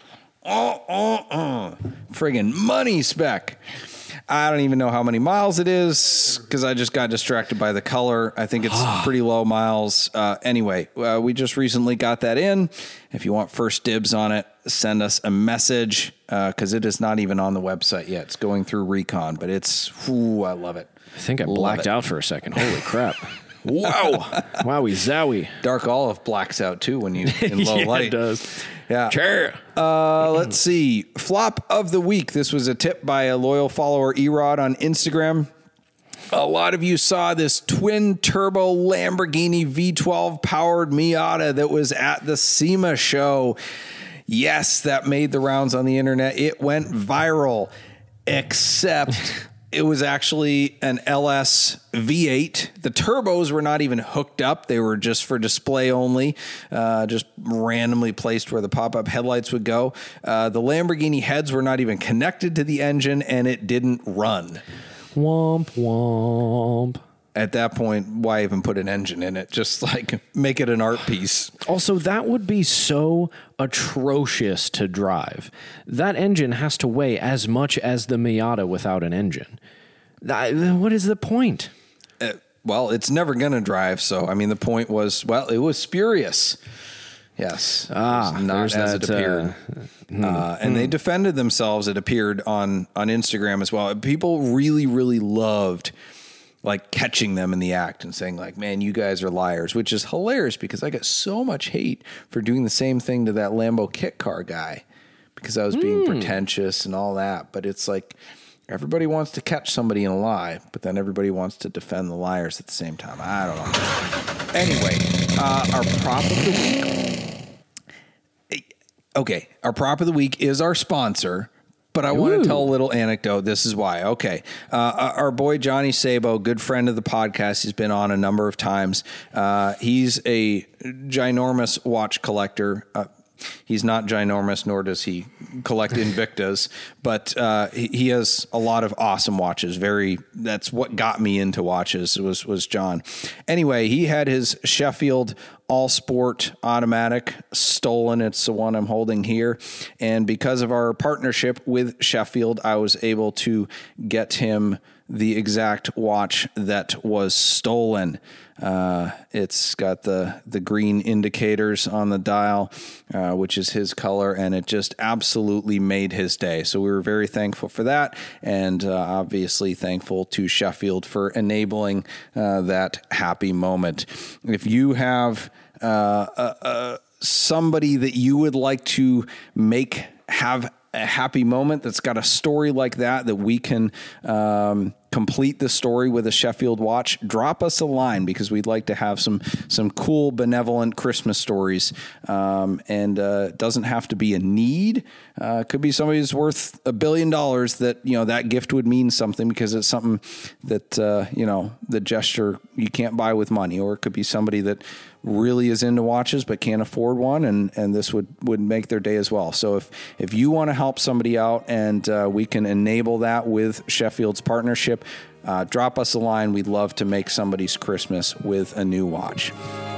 Friggin' money spec. I don't even know how many miles it is because I just got distracted by the color. I think it's pretty low miles. Anyway, we just recently got that in. If you want first dibs on it, send us a message because it is not even on the website yet. It's going through recon, but I love it. I think I blacked out for a second. Holy crap. Whoa. Wowie zowie. Dark olive blacks out too when you in low light. It does. Yeah. Sure. Let's see. Flop of the week. This was a tip by a loyal follower, Erod, on Instagram. A lot of you saw this twin turbo Lamborghini V12 powered Miata that was at the SEMA show. Yes, that made the rounds on the internet. It went viral, except it was actually an LS V8. The turbos were not even hooked up. They were just for display only, just randomly placed where the pop-up headlights would go. The Lamborghini heads were not even connected to the engine, and it didn't run. Womp womp. At that point, why even put an engine in it? Just like make it an art piece. Also, that would be so atrocious to drive. That engine has to weigh as much as the Miata without an engine. What is the point? Well, it's never going to drive. So, I mean, the point was, well, it was spurious. Yes. Not as it appeared. And they defended themselves, it appeared, on Instagram as well. People really, really loved like catching them in the act and saying like, man, you guys are liars, which is hilarious because I got so much hate for doing the same thing to that Lambo kit car guy because I was being pretentious and all that. But it's like everybody wants to catch somebody in a lie, but then everybody wants to defend the liars at the same time. I don't know. Anyway, our prop of the week. Okay, our prop of the week is our sponsor. But I want to tell a little anecdote. This is why. Okay. Our boy, Johnny Sabo, good friend of the podcast. He's been on a number of times. He's a ginormous watch collector. He's not ginormous, nor does he collect Invictas, but he has a lot of awesome watches. That's what got me into watches was John. Anyway, he had his Sheffield All Sport automatic stolen. It's the one I'm holding here. And because of our partnership with Sheffield, I was able to get him the exact watch that was stolen. It's got the green indicators on the dial, which is his color, and it just absolutely made his day. So we were very thankful for that, and obviously thankful to Sheffield for enabling that happy moment. If you have somebody that you would like to have a happy moment that's got a story like that we can complete the story with a Sheffield watch, drop us a line because we'd like to have some cool, benevolent Christmas stories. And it doesn't have to be a need. It could be somebody who's worth $1 billion that, that gift would mean something because it's something that, the gesture you can't buy with money. Or it could be somebody that really is into watches but can't afford one, and this would make their day as well. So if you want to help somebody out and we can enable that with Sheffield's partnership, drop us a line. We'd love to make somebody's Christmas with a new watch.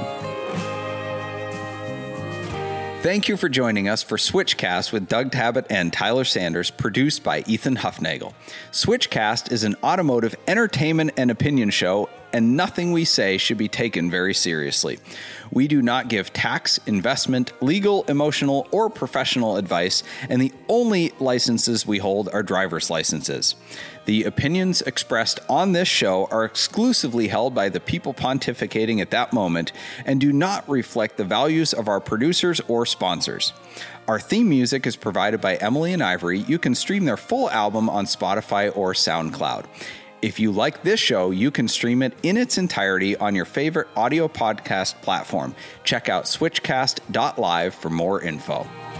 Thank you for joining us for Switchcast with Doug Tabbitt and Tyler Sanders, produced by Ethan Huffnagel. Switchcast is an automotive entertainment and opinion show, and nothing we say should be taken very seriously. We do not give tax, investment, legal, emotional, or professional advice, and the only licenses we hold are driver's licenses. The opinions expressed on this show are exclusively held by the people pontificating at that moment and do not reflect the values of our producers or sponsors. Our theme music is provided by Emily and Ivory. You can stream their full album on Spotify or SoundCloud. If you like this show, you can stream it in its entirety on your favorite audio podcast platform. Check out switchcast.live for more info.